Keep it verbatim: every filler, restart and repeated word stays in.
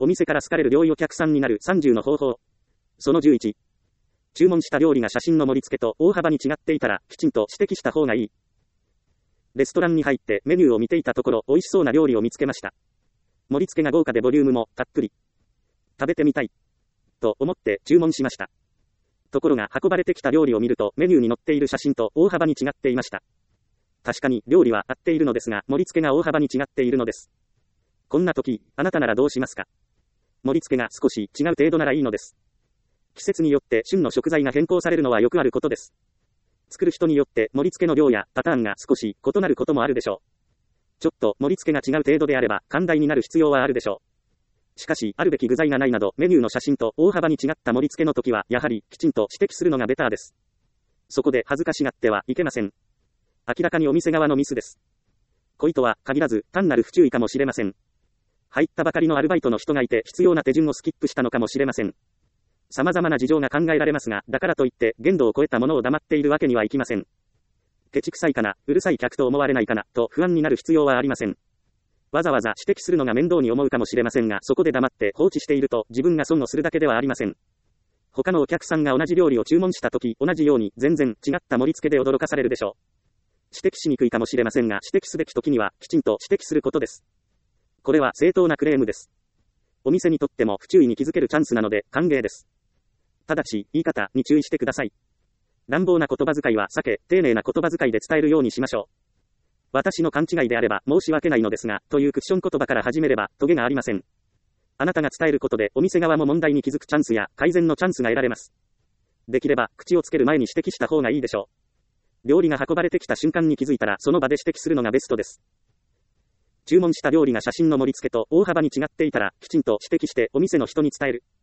お店から好かれる良いお客さんになるさんじゅうの方法。そのじゅういち。注文した料理が写真の盛り付けと大幅に違っていたら、きちんと指摘した方がいい。レストランに入ってメニューを見ていたところ、美味しそうな料理を見つけました。盛り付けが豪華でボリュームもたっぷり。食べてみたい。と思って注文しました。ところが運ばれてきた料理を見ると、メニューに載っている写真と大幅に違っていました。確かに料理は合っているのですが、盛り付けが大幅に違っているのです。こんな時、あなたならどうしますか？盛り付けが少し違う程度ならいいのです。季節によって旬の食材が変更されるのはよくあることです。作る人によって盛り付けの量やパターンが少し異なることもあるでしょう。ちょっと盛り付けが違う程度であれば寛大になる必要はあるでしょう。しかし、あるべき具材がないなどメニューの写真と大幅に違った盛り付けの時は、やはりきちんと指摘するのがベターです。そこで恥ずかしがってはいけません。明らかにお店側のミスです。恋とは限らず単なる不注意かもしれません。入ったばかりのアルバイトの人がいて必要な手順をスキップしたのかもしれません。様々な事情が考えられますが、だからといって限度を超えたものを黙っているわけにはいきません。ケチくさいかな、うるさい客と思われないかな、と不安になる必要はありません。わざわざ指摘するのが面倒に思うかもしれませんが、そこで黙って放置していると自分が損をするだけではありません。他のお客さんが同じ料理を注文したとき、同じように全然違った盛り付けで驚かされるでしょう。指摘しにくいかもしれませんが、指摘すべきときにはきちんと指摘することです。これは正当なクレームです。お店にとっても不注意に気づけるチャンスなので歓迎です。ただし、言い方に注意してください。乱暴な言葉遣いは避け、丁寧な言葉遣いで伝えるようにしましょう。私の勘違いであれば申し訳ないのですが、というクッション言葉から始めれば、トゲがありません。あなたが伝えることで、お店側も問題に気づくチャンスや、改善のチャンスが得られます。できれば、口をつける前に指摘した方がいいでしょう。料理が運ばれてきた瞬間に気づいたら、その場で指摘するのがベストです。注文した料理が写真の盛り付けと大幅に違っていたら、きちんと指摘してお店の人に伝える。